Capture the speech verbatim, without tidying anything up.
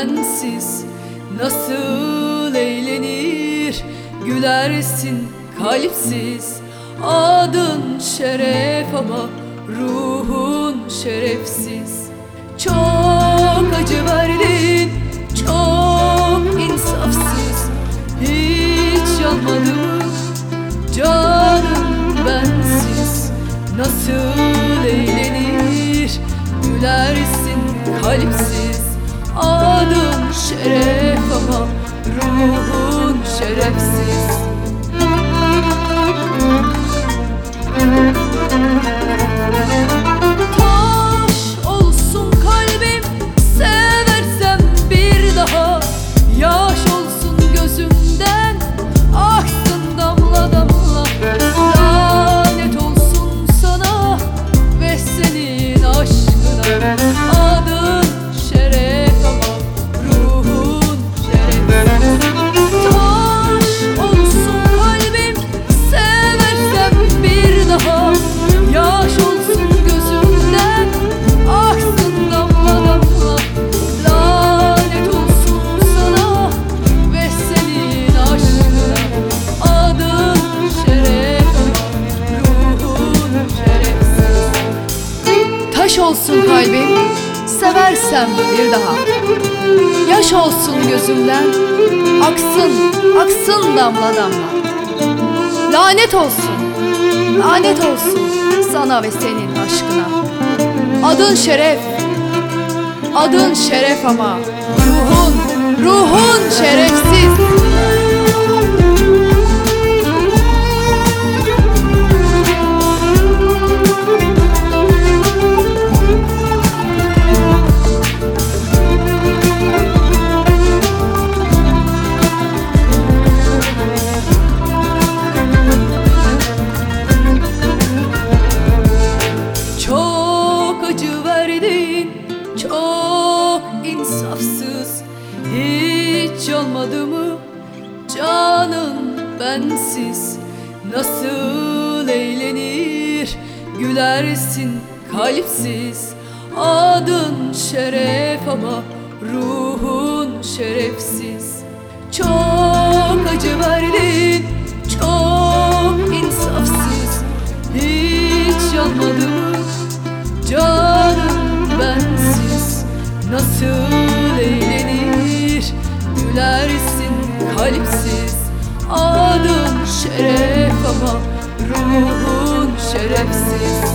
bensiz nasıl eğlenir, gülersin kalpsiz. Adın şeref ama ruhun şerefsiz. Çok acı verdin, çok insafsız. Hiç yanmadı mı canım bensiz? Nasıl eğlenir, gülersin kalpsiz. Adın şeref ama ruhun şerefsiz. Taş olsun kalbim, seversem bir daha. Yaş olsun gözümden, aksın damla damla. Lanet olsun sana ve senin aşkına. Adın şeref ama ruhun şerefsiz. Taş olsun kalbim, seversem bir daha. Yaş olsun gözümden, aksın damla damla. Lanet olsun sana ve senin aşkına. Adın şeref ama ruhun şerefsiz. Taş olsun kalbim, seversem bir daha. Yaş olsun gözümden, aksın, aksın damla damla. Lanet olsun, lanet olsun sana ve senin aşkına. Adın şeref, adın şeref ama ruhun, ruhun şerefsiz. Çok acı verdin, çok insafsız. Hiç olmadı mı canın bensiz? Nasıl eğlenir, gülersin kalpsiz. Adın şeref ama ruhun şerefsiz. Çok acı verdin, çok insafsız. Hiç olmadı mı canım bensiz? Nasıl eğlenir, gülersin kalpsiz. Adın şeref ama ruhun şerefsiz.